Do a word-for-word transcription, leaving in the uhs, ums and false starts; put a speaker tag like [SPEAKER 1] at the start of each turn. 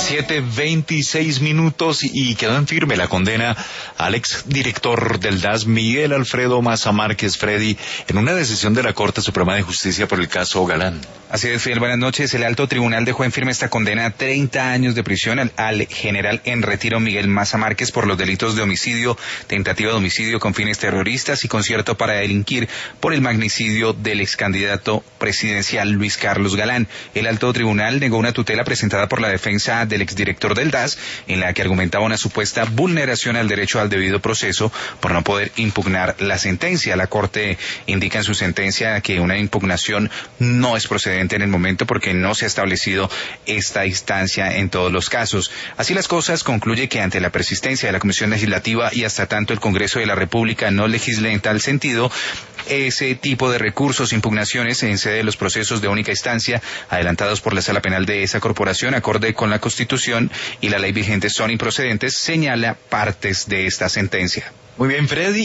[SPEAKER 1] siete veintiséis minutos y quedó en firme la condena al exdirector del D A S, Miguel Alfredo Maza Márquez, Freddy, en una decisión de la Corte Suprema de Justicia por el caso Galán.
[SPEAKER 2] Así es, Fidel, buenas noches. El alto tribunal dejó en firme esta condena a treinta años de prisión al, al general en retiro Miguel Maza Márquez por los delitos de homicidio, tentativa de homicidio con fines terroristas y concierto para delinquir por el magnicidio del excandidato presidencial Luis Carlos Galán. El alto tribunal negó una tutela presentada por la defensa del exdirector del D A S, en la que argumentaba una supuesta vulneración al derecho al debido proceso por no poder impugnar la sentencia. La Corte indica en su sentencia que una impugnación no es procedente en el momento porque no se ha establecido esta instancia en todos los casos. Así las cosas, concluye que ante la persistencia de la Comisión Legislativa y hasta tanto el Congreso de la República no legisle en tal sentido, ese tipo de recursos, impugnaciones en sede de los procesos de única instancia adelantados por la Sala Penal de esa corporación, acorde con la Constitución y la ley vigente, son improcedentes, señala partes de esta sentencia.
[SPEAKER 1] Muy bien, Freddy.